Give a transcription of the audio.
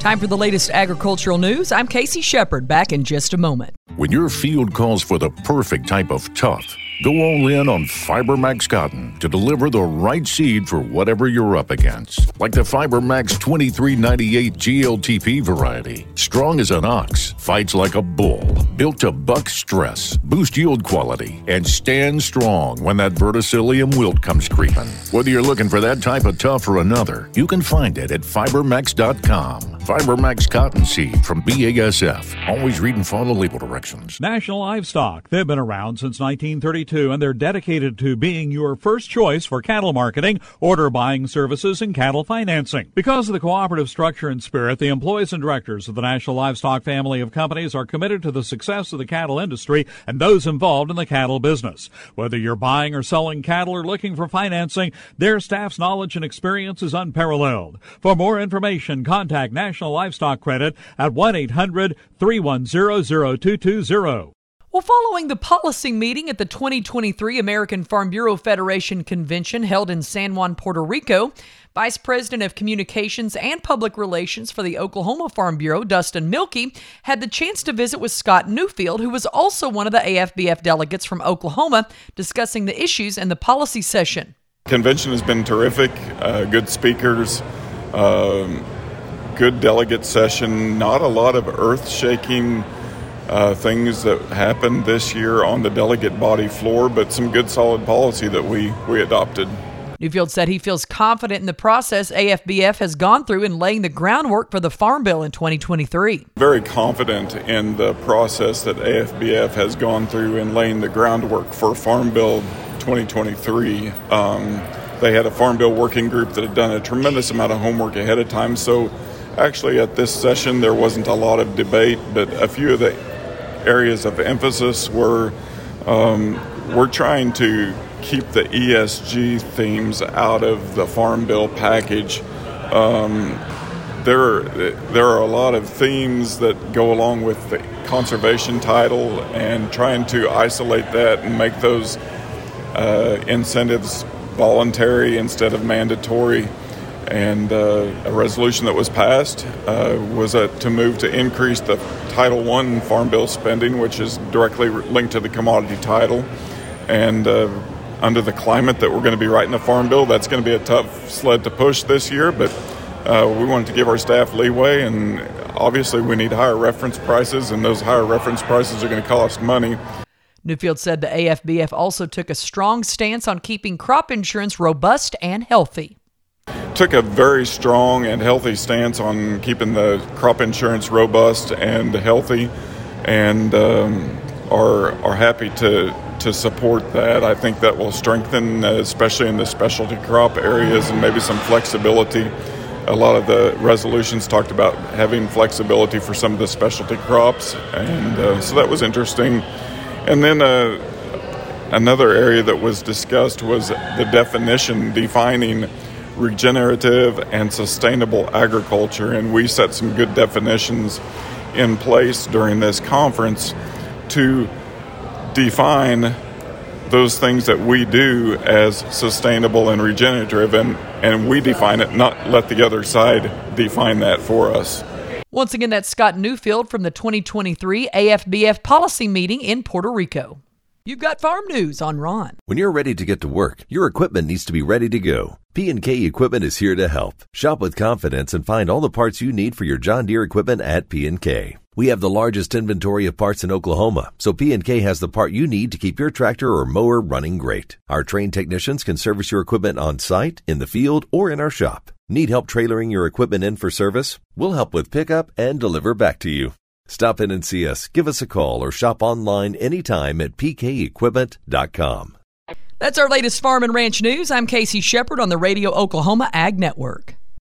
Time for the latest agricultural news. I'm Casey Shepard, back in just a moment. When your field calls for the perfect type of tough, go all in on FiberMax Cotton to deliver the right seed for whatever you're up against. Like the FiberMax 2398 GLTP variety. Strong as an ox, fights like a bull. Built to buck stress, boost yield quality, and stand strong when that verticillium wilt comes creeping. Whether you're looking for that type of tough or another, you can find it at FiberMax.com. FiberMax Cotton Seed from BASF. Always read and follow label directions. National Livestock. They've been around since 1932, and they're dedicated to being your first choice for cattle marketing, order buying services, and cattle financing. Because of the cooperative structure and spirit, the employees and directors of the National Livestock family of companies are committed to the success of the cattle industry and those involved in the cattle business. Whether you're buying or selling cattle or looking for financing, their staff's knowledge and experience is unparalleled. For more information, contact National Livestock Credit at 1-800-310-0220. Well, following the policy meeting at the 2023 American Farm Bureau Federation Convention held in San Juan, Puerto Rico, Vice President of Communications and Public Relations for the Oklahoma Farm Bureau, Dustin Mielke, had the chance to visit with Scott Newfield, who was also one of the AFBF delegates from Oklahoma, discussing the issues in the policy session. Convention has been terrific, good speakers, good delegate session, not a lot of earth-shaking things that happened this year on the delegate body floor, but some good solid policy that we adopted. Newfield said he feels confident in the process AFBF has gone through in laying the groundwork for the Farm Bill in 2023. Very confident in the process that AFBF has gone through in laying the groundwork for Farm Bill 2023. They had a Farm Bill working group that had done a tremendous amount of homework ahead of time, so actually at this session there wasn't a lot of debate, but a few of the areas of emphasis were we're trying to keep the ESG themes out of the Farm Bill package. There are a lot of themes that go along with the conservation title, and trying to isolate that and make those incentives voluntary instead of mandatory. And a resolution that was passed was to move to increase the Title I Farm Bill spending, which is directly linked to the commodity title. And under the climate that we're going to be writing the Farm Bill, that's going to be a tough sled to push this year, but we wanted to give our staff leeway, and obviously we need higher reference prices, and those higher reference prices are going to cost money. Newfield said the AFBF also took a strong stance on keeping crop insurance robust and healthy. Took a very strong and healthy stance on keeping the crop insurance robust and healthy, and are happy to support that. I think that will strengthen, especially in the specialty crop areas, and maybe some flexibility. A lot of the resolutions talked about having flexibility for some of the specialty crops, and so that was interesting. And then another area that was discussed was the definition, defining regenerative and sustainable agriculture, and we set some good definitions in place during this conference to define those things that we do as sustainable and regenerative, and we define it, not let the other side define that for us. Once again, that's Scott Newfield from the 2023 AFBF policy meeting in Puerto Rico. You've got farm news on Ron. When you're ready to get to work, your equipment needs to be ready to go. P&K Equipment is here to help. Shop with confidence and find all the parts you need for your John Deere equipment at P&K. We have the largest inventory of parts in Oklahoma, so P&K has the part you need to keep your tractor or mower running great. Our trained technicians can service your equipment on site, in the field, or in our shop. Need help trailering your equipment in for service? We'll help with pickup and deliver back to you. Stop in and see us, give us a call, or shop online anytime at pkequipment.com. That's our latest farm and ranch news. I'm Casey Shepard on the Radio Oklahoma Ag Network.